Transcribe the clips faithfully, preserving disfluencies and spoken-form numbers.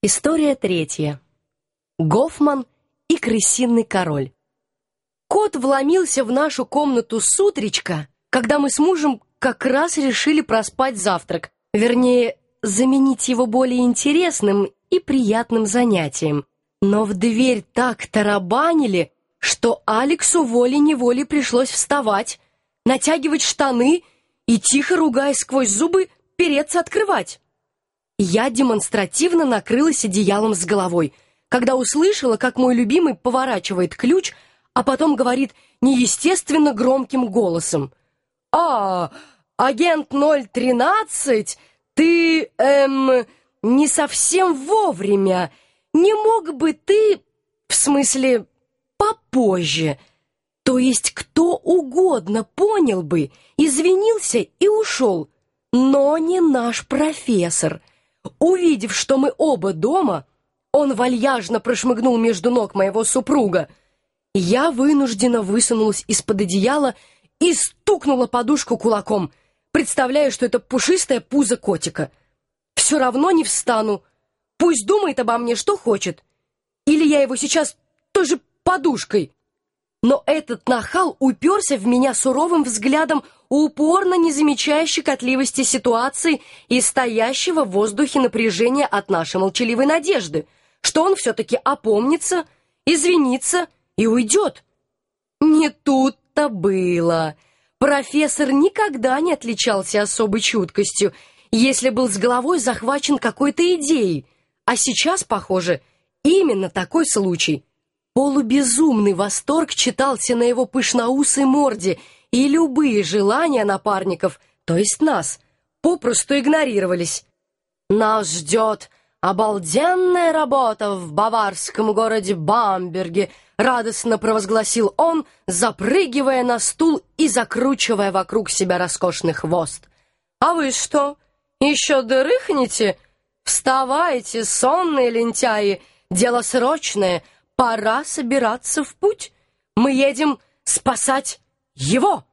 История третья. Гофман и крысиный король. Кот вломился в нашу комнату с утречка, когда мы с мужем как раз решили проспать завтрак, вернее, заменить его более интересным и приятным занятием. Но в дверь так тарабанили, что Алексу волей-неволей пришлось вставать, натягивать штаны и, тихо ругаясь сквозь зубы, переться открывать. Я демонстративно накрылась одеялом с головой, когда услышала, как мой любимый поворачивает ключ, а потом говорит неестественно громким голосом: «А, агент ноль тринадцать, ты, эм, не совсем вовремя. Не мог бы ты, в смысле, попозже? То есть кто угодно понял бы, извинился и ушел, но не наш профессор». Увидев, что мы оба дома, он вальяжно прошмыгнул между ног моего супруга. Я вынужденно высунулась из-под одеяла и стукнула подушку кулаком, представляя, что это пушистое пузо котика. Все равно не встану. Пусть думает обо мне, что хочет. Или я его сейчас тоже подушкой. Но этот нахал уперся в меня суровым взглядом, упорно не замечая щекотливости ситуации и стоящего в воздухе напряжения от нашей молчаливой надежды, что он все-таки опомнится, извинится и уйдет. Не тут-то было. Профессор никогда не отличался особой чуткостью, если был с головой захвачен какой-то идеей, а сейчас, похоже, именно такой случай. Полубезумный восторг читался на его пышноусой морде, и любые желания напарников, то есть нас, попросту игнорировались. «Нас ждет обалденная работа в баварском городе Бамберге», радостно провозгласил он, запрыгивая на стул и закручивая вокруг себя роскошный хвост. «А вы что, еще дрыхнете? Вставайте, сонные лентяи, дело срочное. Пора собираться в путь. Мы едем спасать его».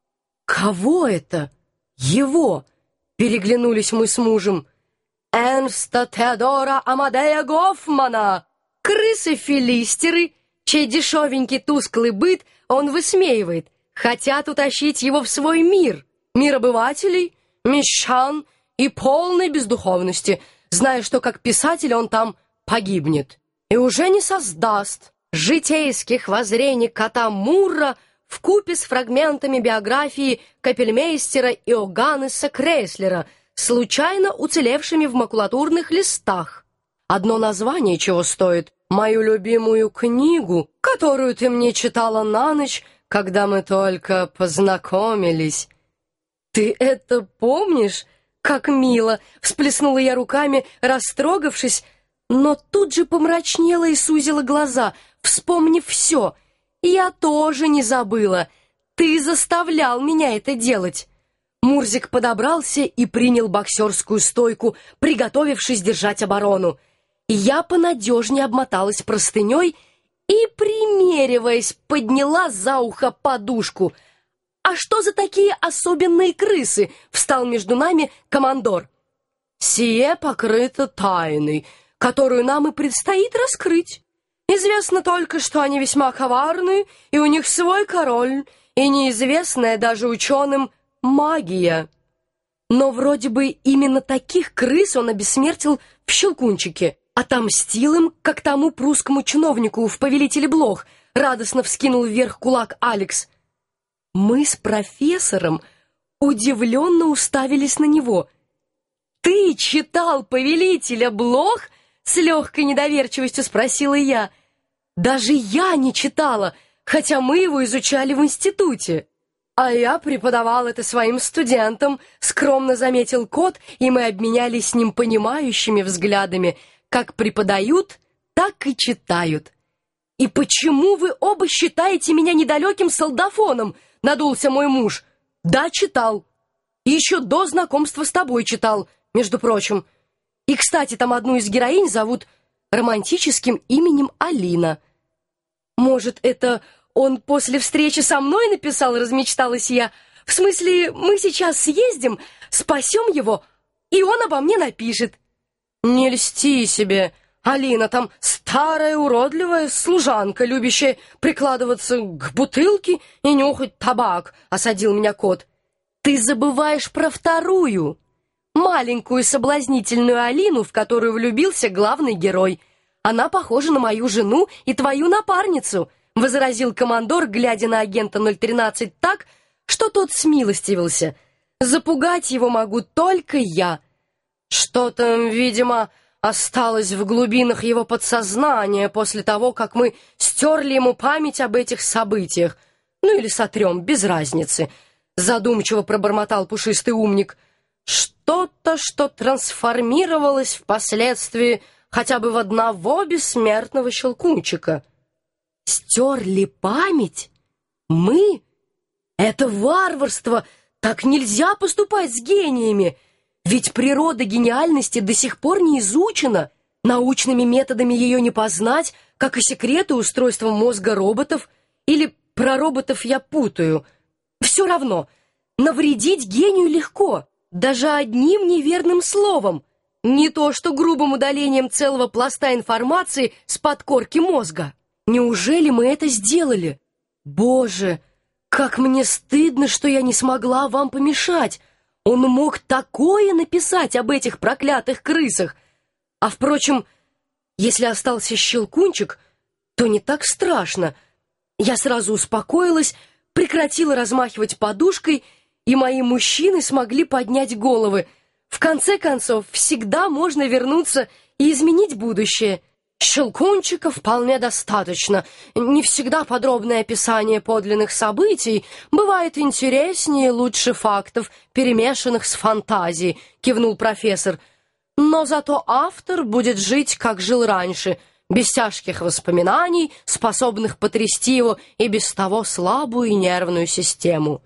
«Кого это? Его?» — переглянулись мы с мужем. «Эрнста Теодора Амадея Гофмана, крысы-филистеры, чей дешевенький тусклый быт он высмеивает, хотят утащить его в свой мир, мир обывателей, мещан и полной бездуховности, зная, что как писатель он там погибнет. И уже не создаст житейских воззрений кота Мурра вкупе с фрагментами биографии капельмейстера Иоганнеса Крейслера, случайно уцелевшими в макулатурных листах. Одно название чего стоит: мою любимую книгу, которую ты мне читала на ночь, когда мы только познакомились. Ты это помнишь? Как мило! Всплеснула я руками, растрогавшись, но тут же помрачнела и сузила глаза, вспомнив все. Я тоже не забыла. Ты заставлял меня это делать. Мурзик подобрался и принял боксерскую стойку, приготовившись держать оборону. Я понадежнее обмоталась простыней и, примериваясь, подняла за ухо подушку. «А что за такие особенные крысы?» — встал между нами командор. «Сие покрыто тайной, которую нам и предстоит раскрыть. Известно только, что они весьма коварны, и у них свой король, и неизвестная даже ученым магия». Но вроде бы именно таких крыс он обессмертил в Щелкунчике, отомстил им, как тому прусскому чиновнику в «Повелителе блох», радостно вскинул вверх кулак Алекс. Мы с профессором удивленно уставились на него. «Ты читал «Повелителя блох»?» — с легкой недоверчивостью спросила я. «Даже я не читала, хотя мы его изучали в институте». «А я преподавал это своим студентам», — скромно заметил кот, и мы обменялись с ним понимающими взглядами. Как преподают, так и читают. «И почему вы оба считаете меня недалеким солдафоном?» — надулся мой муж. «Да, читал. И еще до знакомства с тобой читал, между прочим. И, кстати, там одну из героинь зовут романтическим именем Алина». «Может, это он после встречи со мной написал?» — размечталась я. «В смысле, мы сейчас съездим, спасем его, и он обо мне напишет». «Не льсти себе», Алина там старая уродливая служанка, любящая прикладываться к бутылке и нюхать табак», — осадил меня кот. «Ты забываешь про вторую, маленькую соблазнительную Алину, в которую влюбился главный герой. Она похожа на мою жену и твою напарницу», — возразил командор, глядя на агента ноль тринадцать так, что тот смилостивился. «Запугать его могу только я. Что-то, видимо, осталось в глубинах его подсознания после того, как мы стерли ему память об этих событиях. Ну или сотрем, без разницы», — задумчиво пробормотал пушистый умник. «Что-то, что трансформировалось впоследствии хотя бы в одного бессмертного щелкунчика». «Стерли память? Мы? Это варварство! Так нельзя поступать с гениями! Ведь природа гениальности до сих пор не изучена, научными методами ее не познать, как и секреты устройства мозга роботов, или про роботов я путаю. Все равно, навредить гению легко, даже одним неверным словом, не то что грубым удалением целого пласта информации с подкорки мозга. Неужели мы это сделали? Боже, как мне стыдно, что я не смогла вам помешать. Он мог такое написать об этих проклятых крысах. А, впрочем, если остался щелкунчик, то не так страшно. Я сразу успокоилась, прекратила размахивать подушкой, и мои мужчины смогли поднять головы. В конце концов, всегда можно вернуться и изменить будущее. Щелкунчика вполне достаточно. Не всегда подробное описание подлинных событий бывает интереснее и лучше фактов, перемешанных с фантазией, кивнул профессор. Но зато автор будет жить, как жил раньше, без тяжких воспоминаний, способных потрясти его и без того слабую и нервную систему.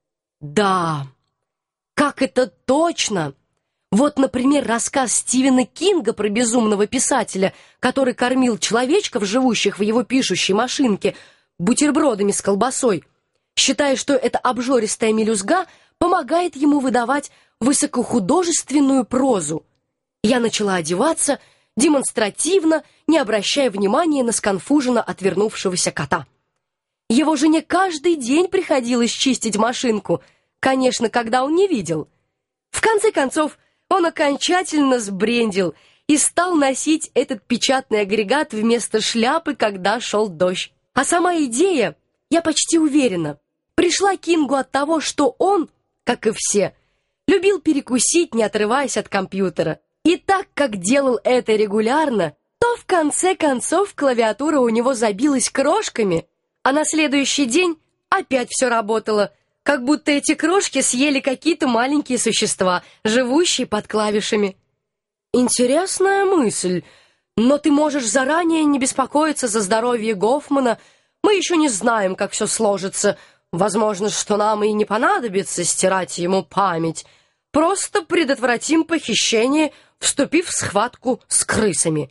Да, как это точно! Вот, например, рассказ Стивена Кинга про безумного писателя, который кормил человечков, живущих в его пишущей машинке, бутербродами с колбасой, считая, что эта обжористая мелюзга помогает ему выдавать высокохудожественную прозу. Я начала одеваться, демонстративно, не обращая внимания на сконфуженно отвернувшегося кота. Его жене каждый день приходилось чистить машинку, конечно, когда он не видел. В конце концов, он окончательно сбрендил и стал носить этот печатный агрегат вместо шляпы, когда шел дождь. А сама идея, я почти уверена, пришла Кингу от того, что он, как и все, любил перекусить, не отрываясь от компьютера. И так как делал это регулярно, то в конце концов клавиатура у него забилась крошками, а на следующий день опять все работало, как будто эти крошки съели какие-то маленькие существа, живущие под клавишами. Интересная мысль, но ты можешь заранее не беспокоиться за здоровье Гофмана. Мы еще не знаем, как все сложится. Возможно, что нам и не понадобится стирать ему память. Просто предотвратим похищение, вступив в схватку с крысами.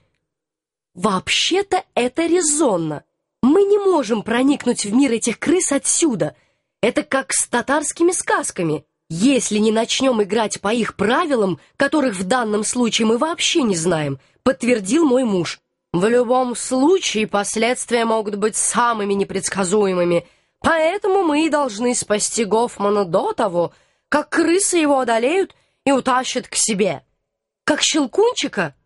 Вообще-то это резонно. Мы не можем проникнуть в мир этих крыс отсюда. Это как с татарскими сказками. Если не начнем играть по их правилам, которых в данном случае мы вообще не знаем, подтвердил мой муж. В любом случае последствия могут быть самыми непредсказуемыми, поэтому мы и должны спасти Гофмана до того, как крысы его одолеют и утащат к себе. Как щелкунчика?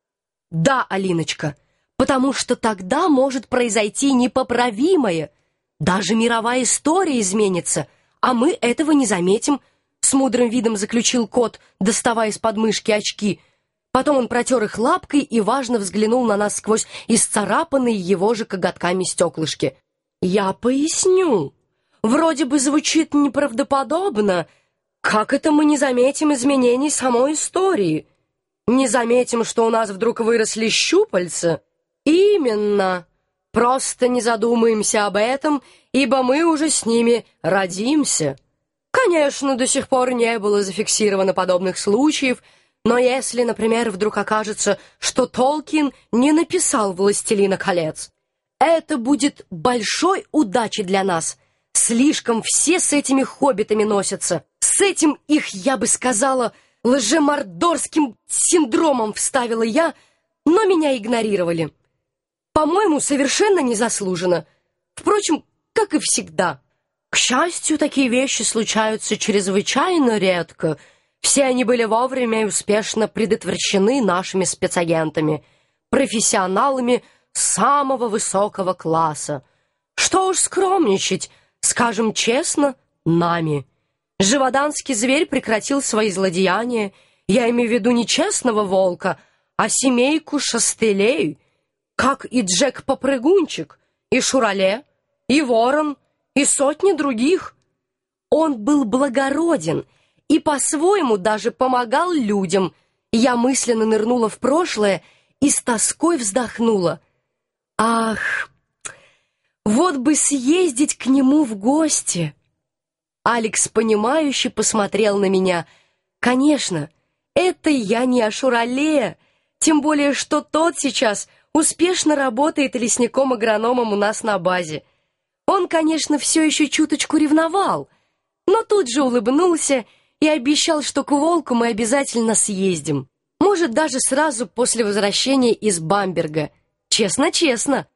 Да, Алиночка, потому что тогда может произойти непоправимое. Даже мировая история изменится, а мы этого не заметим, с мудрым видом заключил кот, доставая из подмышки очки. Потом он протер их лапкой и важно взглянул на нас сквозь исцарапанные его же коготками стеклышки. Я поясню. Вроде бы звучит неправдоподобно. Как это мы не заметим изменений самой истории? Не заметим, что у нас вдруг выросли щупальца? Именно. Просто не задумаемся об этом, ибо мы уже с ними родимся. Конечно, до сих пор не было зафиксировано подобных случаев, но если, например, вдруг окажется, что Толкин не написал «Властелина колец», это будет большой удачей для нас. Слишком все с этими хоббитами носятся. С этим их, я бы сказала, лжемордорским синдромом, вставила я, но меня игнорировали. По-моему, совершенно незаслуженно. Впрочем, как и всегда. К счастью, такие вещи случаются чрезвычайно редко. Все они были вовремя и успешно предотвращены нашими спецагентами, профессионалами самого высокого класса. Что уж скромничать, скажем честно, нами. Живоданский зверь прекратил свои злодеяния. Я имею в виду не честного волка, а семейку Шастелей, как и Джек-попрыгунчик, и Шурале, и Ворон, и сотни других. Он был благороден и по-своему даже помогал людям. Я мысленно нырнула в прошлое и с тоской вздохнула. Ах, вот бы съездить к нему в гости. Алекс, понимающе посмотрел на меня. Конечно, это я не о Шурале, тем более, что тот сейчас успешно работает лесником-агрономом у нас на базе. Он, конечно, все еще чуточку ревновал, но тут же улыбнулся и обещал, что к волку мы обязательно съездим. Может, даже сразу после возвращения из Бамберга. Честно-честно.